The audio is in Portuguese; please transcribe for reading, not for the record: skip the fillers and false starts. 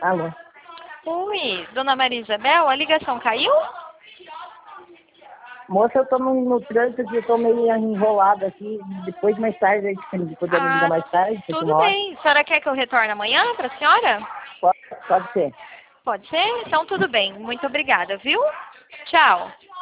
Alô? Oi, dona Maria Isabel, a ligação caiu? Moça, eu tô no trânsito aqui, eu tô meio enrolada aqui. Depois, mais tarde, aí, se puder me ligar Ah, mais tarde, daqui tudo uma hora. bem. A senhora quer que eu retorne amanhã para a senhora? Pode ser. Pode ser? Então tudo bem. Muito obrigada, viu? Tchau.